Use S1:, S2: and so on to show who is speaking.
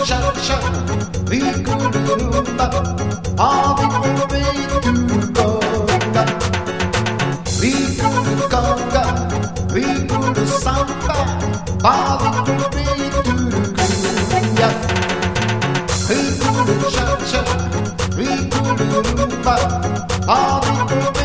S1: cha-cha, rigurumba, all the way to Gola. Rigurugonga, rigurusamba, all the way to Kuya. Riguru cha-cha, rigurumba, all the way